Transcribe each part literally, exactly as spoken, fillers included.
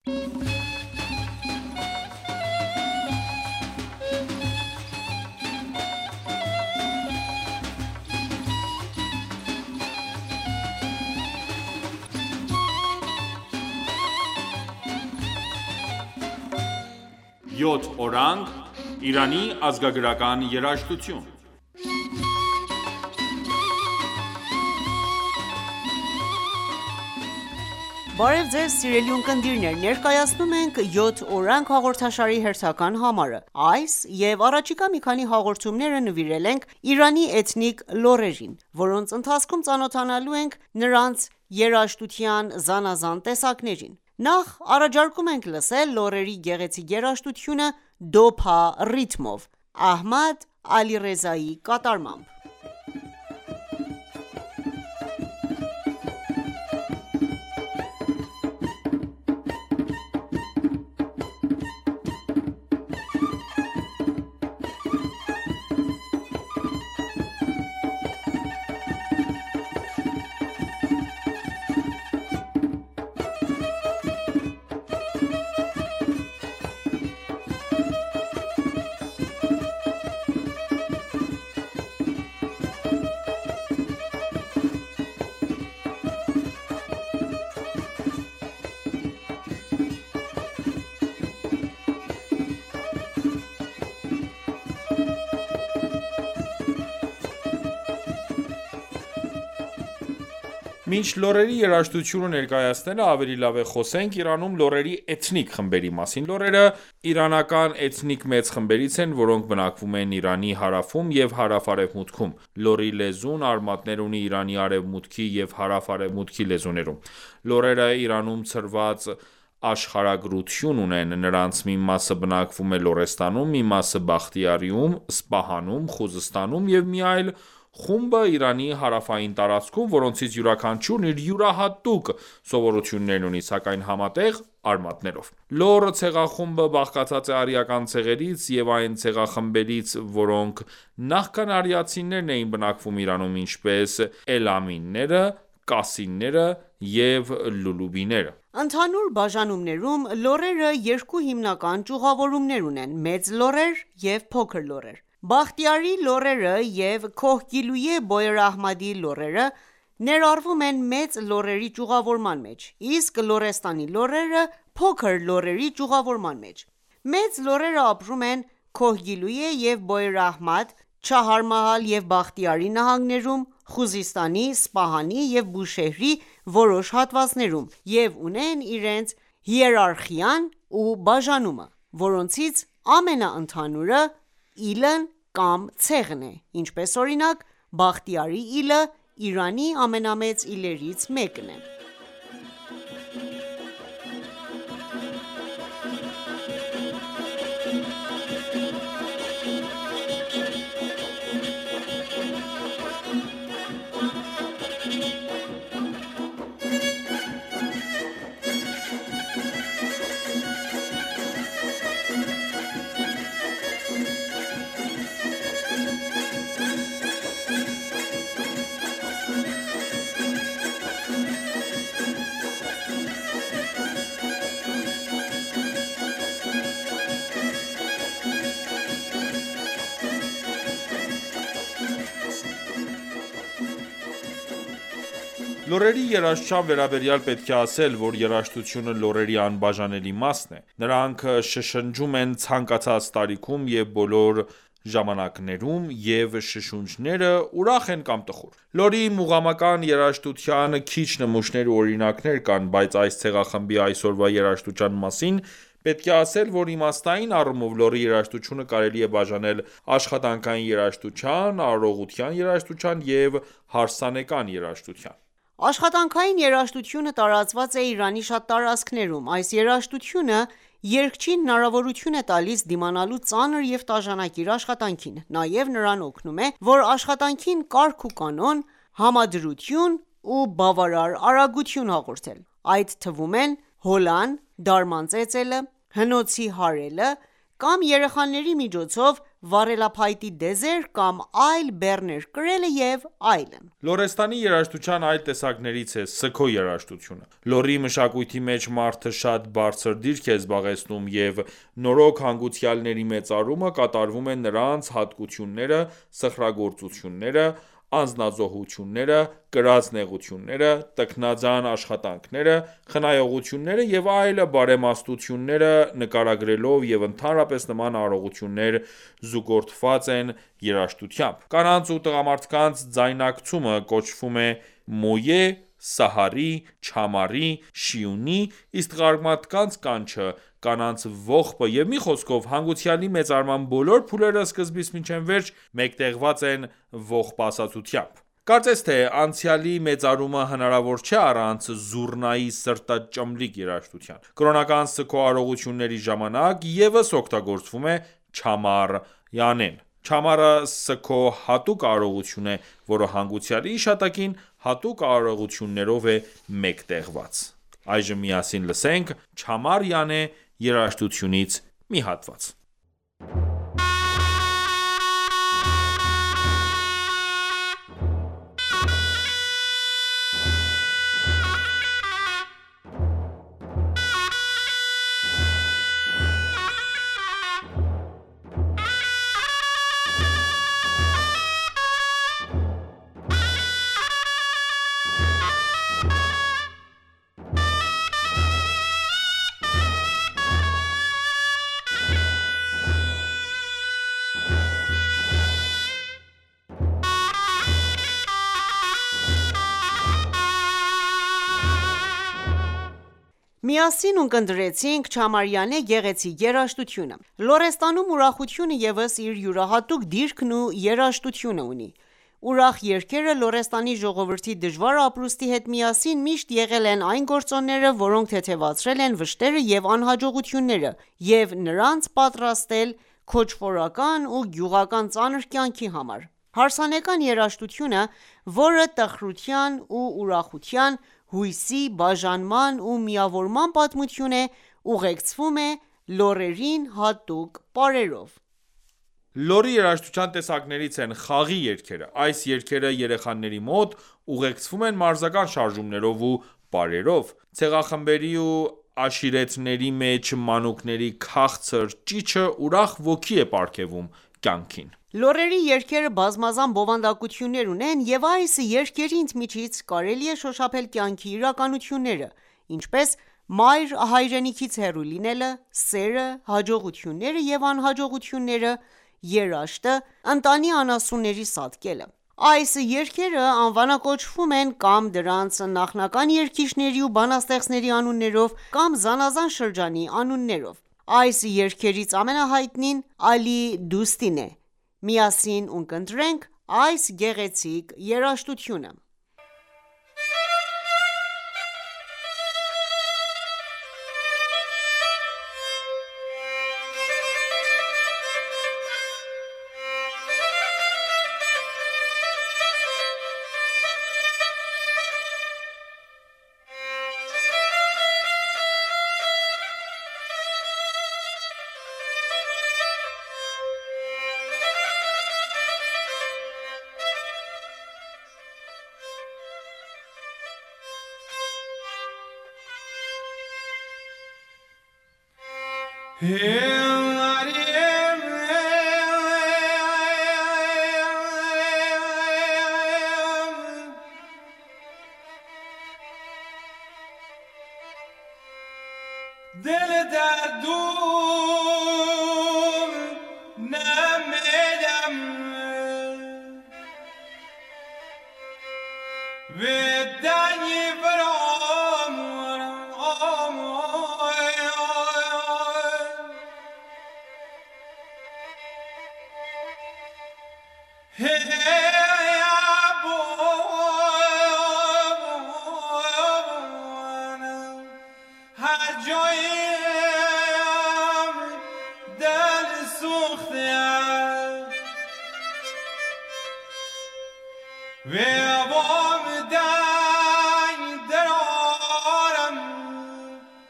Յոթ օրանգ Իրանի ազգագրական երաժշտություն։ Բարև ձեզ սիրելի ունկնդիրներ, ներկայացնում ենք յոթ օրանգ հաղորդաշարի հերթական համարը։ Այս և առաջիկա մի քանի հաղորդումները նվիրել ենք Իրանի էթնիկ լոռերին, որոնց ընթացքում ծանոթանալու ենք նրանց երաժշտության զանազան տեսակներին։ Նախ առաջարկում ենք լսել լոռերի գեղեցիկ երաժշտությունը դոփա ռիթմով, Ահմադ Ալիռեզայի կատարմամբ։ Մինչ լոռերի երաժշտությունը ներկայացնելը, ավելի լավ է խոսենք Իրանում լոռերի էթնիկ խմբերի մասին։ Լոռերը իրանական էթնիկ մեծ խմբերից են, որոնք բնակվում են Իրանի հարավում և հարավ-արևմուտքում։ Լոռի լեզուն արմատներ ունի Իրանի արևմուտքի և հարավ-արևմուտքի լեզուներում։ Լոռերը Իրանում ցրված աշխարհագրություն ունեն, նրանց մի մասը բնակվում է Լոռեստանում, մի մասը Բախտիարիում, Սպահանում, Խուզստանում և մի այլ խումբը Իրանի հարավային տարածքում, որոնցից յուրաքանչյուրն իր յուրահատուկ սովորություններն ունի, սակայն համատեղ արմատներով։ Լոռ ցեղախումբը բաղկացած է արիական ցեղերից և այն ցեղախմբերից, որոնք նախքան արիացիներն էին բնակվում Իրանում, ինչպես էլամինները, կասինները և լուլուբիները։ Ընդհանուր բաժանումներում լոռերը երկու հիմնական ճյուղավորումներ ունեն՝ մեծ լոռեր և փոքր լոռեր։ Բախտիարի լոռերը և Քոհգիլույե Բոյր Ահմադի լոռերը ներառվում են մեծ լոռերի ճյուղավորման մեջ, իսկ Լոռեստանի լոռերը փոքր լոռերի ճյուղավորման մեջ։ Մեծ լոռերը ապրում են Քոհգիլույե և Բոյր Ահմադ, Չահարմահալ և Բախտիարի նահանգներում, Խուզիստանի, Սպահանի և Բուշեհրի որոշ հատվածներում և ունեն իրենց հիերարխիան ու բաժանումը, որոնցից ամենաընդհանուրը իլն կամ ցեղն է, ինչպես օրինակ Բախտիարի իլը Իրանի ամենամեծ իլերից մեկն է։ Լոռերի երաժշտության վերաբերյալ պետք է ասել, որ երաժշտությունը լոռերի անբաժանելի մասն է։ Նրանք շշնջում են ցանկացած տարիքում և բոլոր ժամանակներում, և շշունջները ուրախ են կամ տխուր։ Լոռի մուղամական երաժշտության քիչ նմուշներ ու օրինակներ կան, բայց այս ցեղախմբի այսօրվա երաժշտության մասին պետք է ասել, որ իմաստային առումով լոռի երաժշտությունը կարելի է բաժանել աշխատանքային երաժշտության, արարողության երաժշտության և հարսանեկան երաժշտության։ Աշխատանքային երաժշտությունը տարածված է Իրանի շատ տարածքներում։ Այս երաժշտությունը երգչին հնարավորություն է տալիս դիմանալու ծանր և տաժանակիր աշխատանքին։ Նաև նրան օգնում է, որ աշխատանքին կարգ ու կանոն, համադրություն ու բավարար արագություն հաղորդել։ Այդ թվում են հոլան, դարման ծեծելը, հնոցի հարելը կամ երեխաների միջոցով վառելափայտի դեզեր կամ այլ բեռներ կրելը եւ այլն։ Լորեստանի երաժշտության այլ տեսակներից է սգո երաժշտությունը։ Լոռի մշակույթի մեջ մարդը շատ բարձր դիրք է զբաղեցնում և նորոգ հանգուցյալների մեծարումը կատարվում է նրանց հատկությունները, սխրագործությունները, անձնազոհությունները, կրած նեղությունները, տքնաջան աշխատանքները, խնայողությունները և այլ բարեմաստությունները նկարագրելով և ընդհանրապես նման արարողություններ զուգորդված են երաժշտությամբ։ Կանանց ու տղամարդկանց ձայնակցումը կոչվում է մոյե, սահարի, չամարի, շիունի, իսկ տղամարդկանց կանչը, կանանց ողբը և մի խոսքով հանգուցյալի մեծարման բոլոր փուլերը սկզբից մինչև վերջ մեկտեղված են ողբասացությամբ։ Կարծես թե անցյալի մեծարումը հնարավոր չէ առանց զուռնայի սրտաճմլիկ երաժշտության։ Կրոնական սգո արարողությունների ժամանակ ևս օգտագործվում է չամար-յանեն։ Չամարը սգո հատուկ արարողություն է, որը հանգուցյալի հիշատակին հատուկ արարողություններով է մեկտեղված։ Այժմ միասին լսենք Չամար-յանե երաժշտությունից մի հատված։ Միասին ունկնդրեցինք Չամար-յանե գեղեցիկ երաժշտությունը։ Լորեստանում ուրախությունը ևս իր յուրահատուկ դիրքն ու երաժշտությունը ունի։ Ուրախ երգերը Լորեստանի ժողովրդի դժվար ապրուստի հետ միասին միշտ եղել են այն գործոնները, որոնք թեթևացրել են վշտերը և անհաջողությունները և նրանց պատրաստել քոչվորական ու գյուղական ծանր կյանքի համար։ Հարսանեկան երաժշտությունը, որը տխրության ու ուրախության, հույսի, բաժանման ու միավորման պատմություն է, ուղեկցվում է լոռերին հատուկ պարերով։ Լոռի երաժշտության տեսակներից են խաղի երգերը։ Այս երգերը երեխաների մոտ ուղեկցվում են մարզական շարժումներով ու պարերով։ Ցեղախմբերի ու աշիրեթների մեջ մանուկների քաղցր ճիչը ուրախ ոգի է պարգևում կյանքին։ Լոռերի երգերը բազմազան բովանդակություններ ունեն, և այս երգերի ընդմիջից կարելի է շոշափել կյանքի իրականությունները, ինչպես մայր հայրենիքից հեռու լինելը, սերը, հաջողությունները և անհաջողությունները, երաշտը, ընտանի անասունների սատկելը։ Այս երգերը անվանակոչվում են կամ դրանց նախնական երգիչների ու բանաստեղծների անուններով, կամ զանազան շրջանի անուններով։ Այս երգերից ամենահայտնին Ալի Դուստին է։ Միասին ունկնդրենք այս գեղեցիկ երաժշտությունը։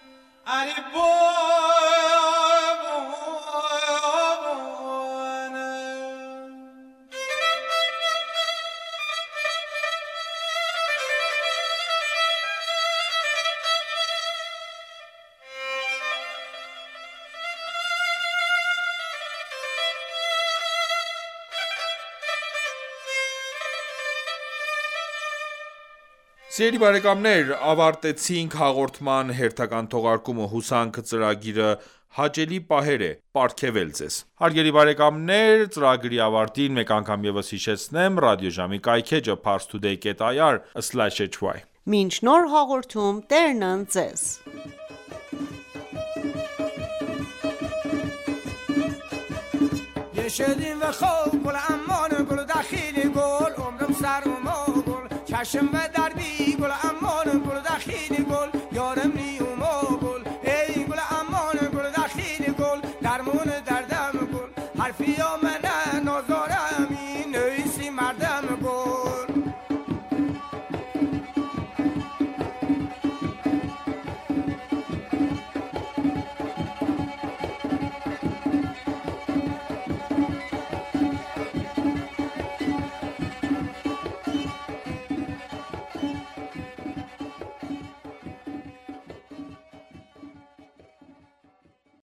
Boy, Սիրելի բարեկամներ, ավարտեցինք հաղորդման հերթական թողարկումը, հուսանք ծրագիրը հաճելի պահեր է պարգևել ձեզ։ Հարգելի բարեկամներ, ծրագրի ավարտին մեկ անգամ ևս հիշեցնեմ ռադիոժամի կայքէջը parstoday dot i r slash h y։ Մինչ նոր հաղորդում, Տերն ընդ ձեզ։ شدیم و خوب گل امان گل داخلی گل عمرم سر و ما گل چشم و دربی گل امان گل داخلی